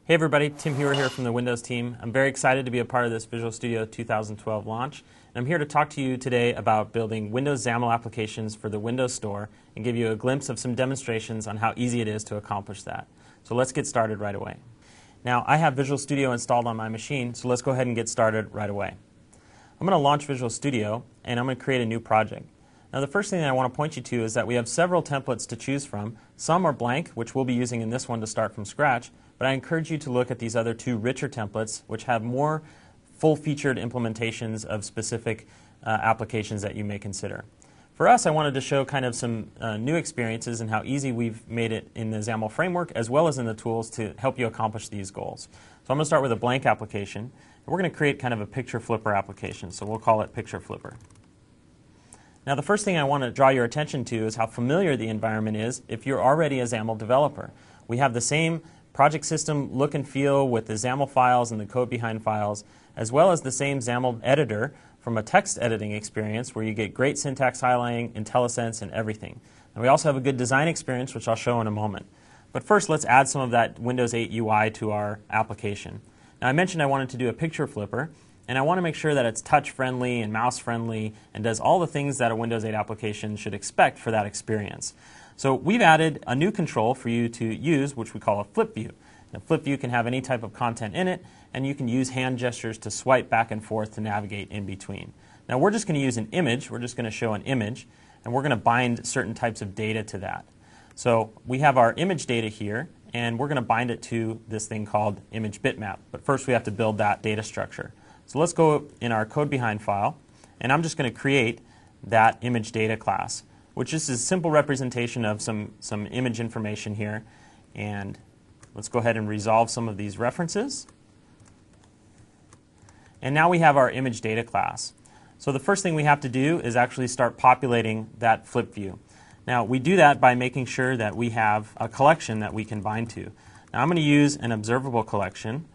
Hey everybody, Tim Hewer here from the Windows team. I'm very excited to be a part of this Visual Studio 2012 launch. And I'm here to talk to you today about building Windows XAML applications for the Windows Store and give you a glimpse of some demonstrations on how easy it is to accomplish that. So let's get started right away. Now I have Visual Studio installed on my machine, so let's go ahead and get started right away. I'm going to launch Visual Studio and I'm going to create a new project. Now the first thing that I want to point you to is that we have several templates to choose from. Some are blank, which we'll be using in this one to start from scratch, but I encourage you to look at these other two richer templates which have more full-featured implementations of specific applications that you may consider. For us, I wanted to show kind of some new experiences and how easy we've made it in the XAML framework as well as in the tools to help you accomplish these goals. So I'm going to start with a blank application. And we're going to create kind of a picture flipper application, so we'll call it Picture Flipper. Now the first thing I want to draw your attention to is how familiar the environment is if you're already a XAML developer. We have the same project system look and feel with the XAML files and the code behind files, as well as the same XAML editor from a text editing experience where you get great syntax highlighting, IntelliSense, and everything. And we also have a good design experience, which I'll show in a moment. But first, let's add some of that Windows 8 UI to our application. Now I mentioned I wanted to do a picture flipper, and I want to make sure that it's touch-friendly and mouse-friendly and does all the things that a Windows 8 application should expect for that experience. So we've added a new control for you to use, which we call a flip view. A flip view can have any type of content in it, and you can use hand gestures to swipe back and forth to navigate in between. Now we're just going to use an image. We're just going to show an image, and we're going to bind certain types of data to that. So we have our image data here, and we're going to bind it to this thing called image bitmap. But first we have to build that data structure. So let's go in our code behind file, and I'm just going to create that image data class, which is a simple representation of some image information here. And let's go ahead and resolve some of these references. And now we have our image data class. So the first thing we have to do is actually start populating that flip view. Now we do that by making sure that we have a collection that we can bind to. Now I'm going to use an observable collection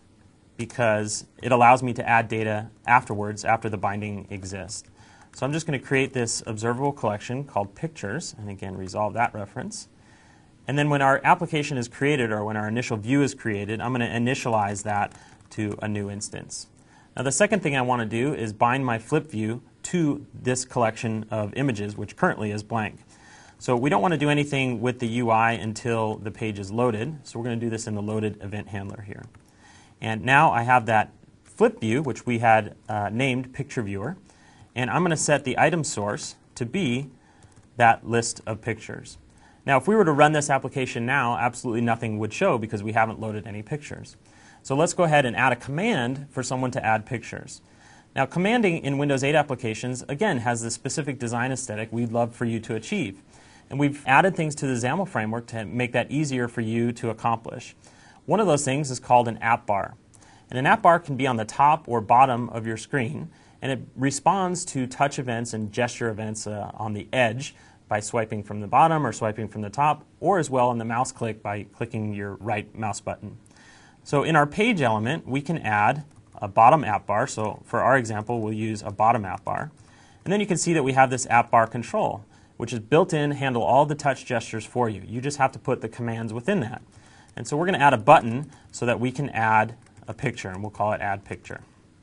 because it allows me to add data afterwards after the binding exists. So I'm just going to create this observable collection called pictures, and again resolve that reference. And then when our application is created, or when our initial view is created, I'm going to initialize that to a new instance. Now the second thing I want to do is bind my flip view to this collection of images, which currently is blank. So we don't want to do anything with the UI until the page is loaded, so we're going to do this in the loaded event handler here. And now I have that flip view, which we had named Picture Viewer, and I'm going to set the item source to be that list of pictures. Now if we were to run this application now, absolutely nothing would show because we haven't loaded any pictures. So let's go ahead and add a command for someone to add pictures. Now commanding in Windows 8 applications, again, has the specific design aesthetic we'd love for you to achieve. And we've added things to the XAML framework to make that easier for you to accomplish. One of those things is called an app bar. And an app bar can be on the top or bottom of your screen, and it responds to touch events and gesture events on the edge by swiping from the bottom or swiping from the top, or as well on the mouse click by clicking your right mouse button. So in our page element, we can add a bottom app bar. So for our example, we'll use a bottom app bar. And then you can see that we have this app bar control, which is built in, handle all the touch gestures for you. You just have to put the commands within that. And so we're going to add a button so that we can add a picture, and we'll call it Add Picture.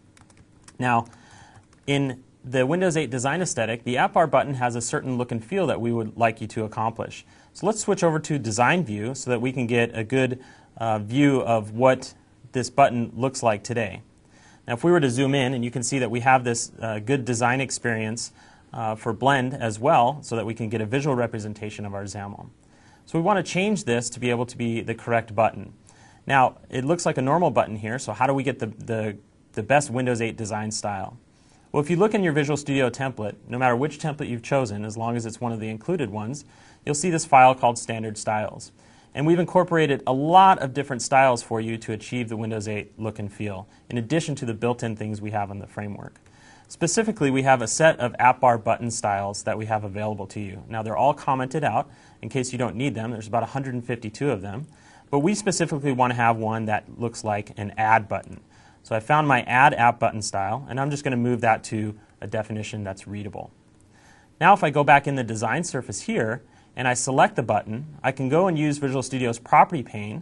Now, in the Windows 8 design aesthetic, the app bar button has a certain look and feel that we would like you to accomplish. So let's switch over to Design View so that we can get a good view of what this button looks like today. Now if we were to zoom in, and you can see that we have this good design experience for Blend as well, so that we can get a visual representation of our XAML. So we want to change this to be able to be the correct button. Now it looks like a normal button here, so how do we get the best Windows 8 design style? Well, if you look in your Visual Studio template, no matter which template you've chosen, as long as it's one of the included ones, you'll see this file called Standard Styles. And we've incorporated a lot of different styles for you to achieve the Windows 8 look and feel, in addition to the built-in things we have in the framework. Specifically, we have a set of app bar button styles that we have available to you. Now they're all commented out in case you don't need them. There's about 152 of them. But we specifically want to have one that looks like an add button. So I found my add app button style, and I'm just going to move that to a definition that's readable. Now if I go back in the design surface here and I select the button, I can go and use Visual Studio's property pane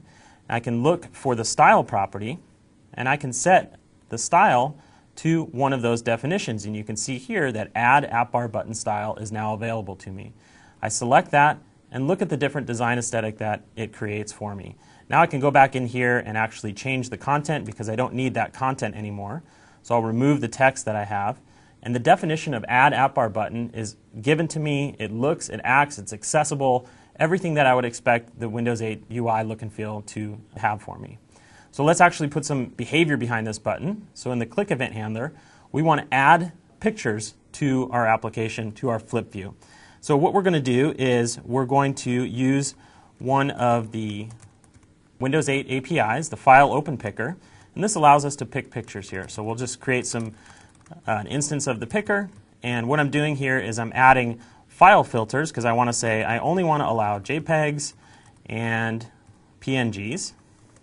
I can look for the style property, and I can set the style to one of those definitions. And you can see here that Add App Bar Button Style is now available to me. I select that and look at the different design aesthetic that it creates for me. Now I can go back in here and actually change the content because I don't need that content anymore. So I'll remove the text that I have. And the definition of Add App Bar Button is given to me. It looks, it acts, it's accessible, everything that I would expect the Windows 8 UI look and feel to have for me. So let's actually put some behavior behind this button. So in the Click Event Handler, we want to add pictures to our application, to our flip view. So what we're going to do is we're going to use one of the Windows 8 APIs, the File Open Picker, and this allows us to pick pictures here. So we'll just create an instance of the picker, and what I'm doing here is I'm adding file filters because I want to say I only want to allow JPEGs and PNGs.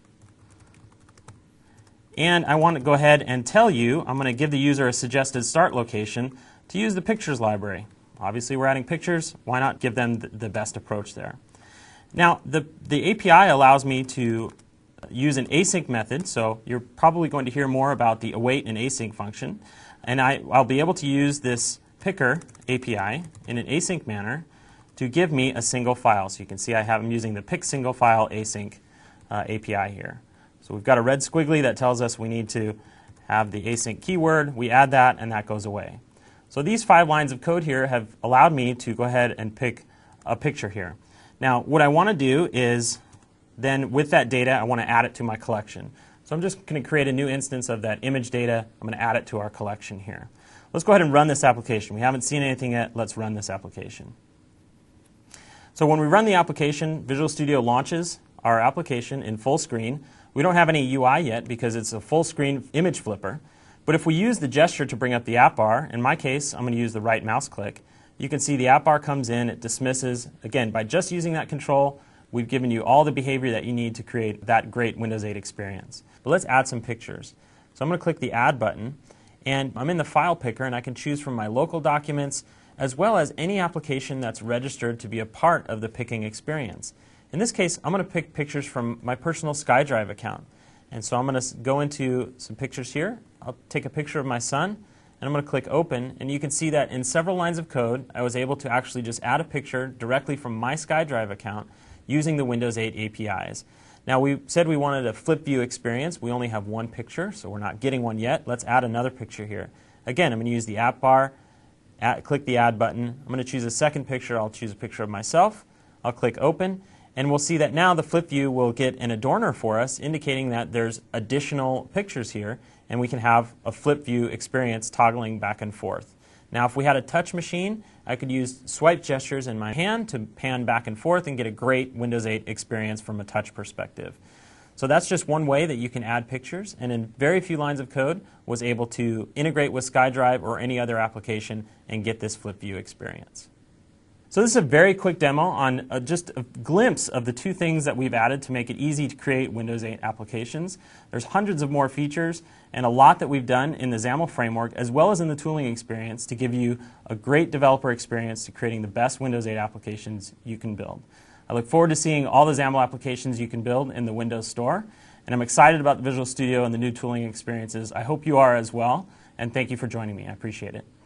And I want to go ahead and tell you, I'm going to give the user a suggested start location to use the pictures library. Obviously we're adding pictures, why not give them the best approach there? Now the API allows me to use an async method, so you're probably going to hear more about the await and async function. And I'll be able to use this picker API in an async manner to give me a single file. So you can see I'm using the pick single file async API here. So we've got a red squiggly that tells us we need to have the async keyword. We add that and that goes away. So these 5 lines of code here have allowed me to go ahead and pick a picture here. Now what I want to do is then with that data I want to add it to my collection. So I'm just going to create a new instance of that image data. I'm going to add it to our collection here. Let's go ahead and run this application. We haven't seen anything yet. Let's run this application. So when we run the application, Visual Studio launches our application in full screen. We don't have any UI yet because it's a full screen image flipper. But if we use the gesture to bring up the app bar, in my case I'm going to use the right mouse click, you can see the app bar comes in, it dismisses. Again, by just using that control, we've given you all the behavior that you need to create that great Windows 8 experience. But let's add some pictures. So I'm going to click the Add button, and I'm in the File Picker, and I can choose from my local documents as well as any application that's registered to be a part of the picking experience. In this case, I'm going to pick pictures from my personal SkyDrive account. And so I'm going to go into some pictures here. I'll take a picture of my son, and I'm going to click Open, and you can see that in several lines of code, I was able to actually just add a picture directly from my SkyDrive account using the Windows 8 APIs. Now we said we wanted a flip view experience. We only have one picture, so we're not getting one yet. Let's add another picture here. Again, I'm going to use the app bar, click the Add button. I'm going to choose a second picture. I'll choose a picture of myself. I'll click Open, and we'll see that now the flip view will get an adorner for us, indicating that there's additional pictures here, and we can have a flip view experience toggling back and forth. Now if we had a touch machine, I could use swipe gestures in my hand to pan back and forth and get a great Windows 8 experience from a touch perspective. So that's just one way that you can add pictures, and in very few lines of code was able to integrate with SkyDrive or any other application and get this flip view experience. So this is a very quick demo on just a glimpse of the 2 things that we've added to make it easy to create Windows 8 applications. There's hundreds of more features and a lot that we've done in the XAML framework as well as in the tooling experience to give you a great developer experience to creating the best Windows 8 applications you can build. I look forward to seeing all the XAML applications you can build in the Windows Store, and I'm excited about the Visual Studio and the new tooling experiences. I hope you are as well, and thank you for joining me. I appreciate it.